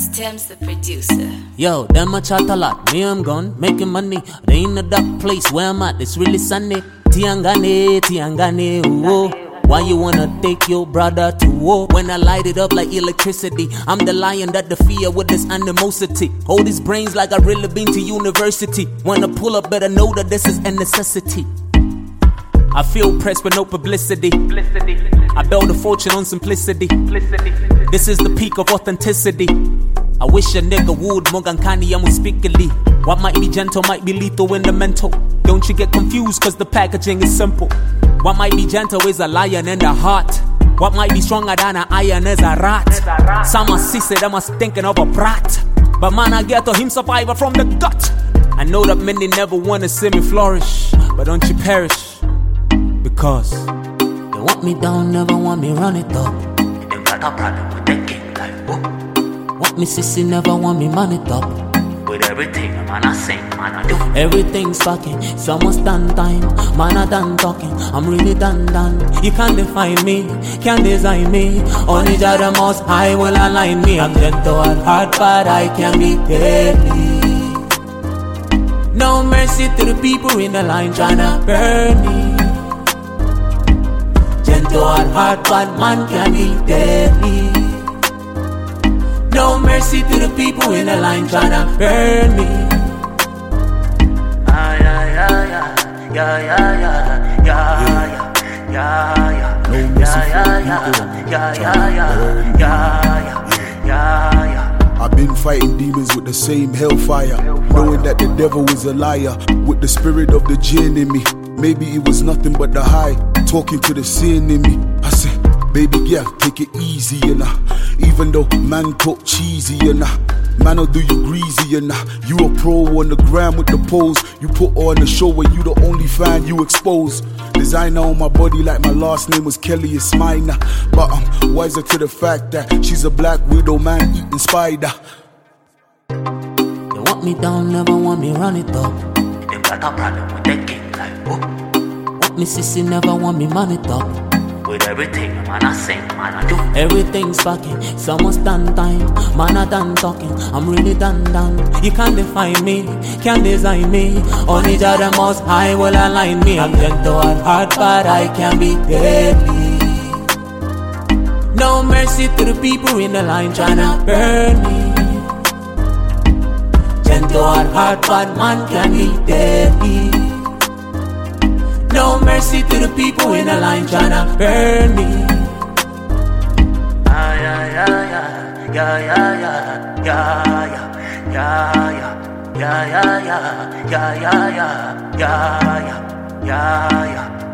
Thames the producer. Yo, them a chat a lot, me I'm gone, making money. They in a dark place where I'm at, it's really sunny. Tiangane, Tiangane, oh. Why you wanna take your brother to war? When I light it up like electricity, I'm the lion that the fear with this animosity. Hold these brains like I really been to university. When I pull up, better know that this is a necessity. I feel pressed with no publicity. I build a fortune on simplicity. This is the peak of authenticity. I wish a nigga would Mogankani and speakily. What might be gentle might be lethal in the mental. Don't you get confused cause the packaging is simple. What might be gentle is a lion in the heart. What might be stronger than an iron is a rat. Some are sissy, them are thinking of a brat. But man, I get to him survivor from the gut. I know that many never wanna see me flourish, but don't you perish. Because they want me down, never want me run it up. They got a problem with the king like whoop. Want me sissy, never want me man it up. With everything, man, I sing, man, I do. Everything's fucking, it's almost done time. Man, I done talking, I'm really done. You can't define me, can't design me. Only Jah the Most High will align me. I'm gentle at heart, but I can be deadly. No mercy to the people in the line tryna burn me. Gentle at heart, but man can be deadly. No mercy to the people in the line tryna burn me. I've been fighting demons with the same hellfire, knowing that the devil is a liar. With the spirit of the jinn in me, maybe it was nothing but the high, talking to the sin in me. I said, baby girl, take it easy, you know. Even though man talk cheesy, you know. Man, I'll do you greasy, you know. You a pro on the gram with the pose. You put on the show where you the only fan you expose. Designer on my body like my last name was Kelly, it's mine. But I'm wiser to the fact that she's a black widow, man eating spider. They want me down, never want me run it up. They got a problem with the king like whoop. Want me sissy, never want me man it up. With everything, man, I sing, man, I do. Everything's fucking, it's almost done time. Man, I done talking, I'm really done. You can't define me, can't design me. Only Jah the Most High will align me. I'm gentle at heart, but I can be deadly. No mercy to the people in the line tryna burn me. Gentle at heart, but man can be deadly. No mercy to the people in the line tryna burn me. Yeah.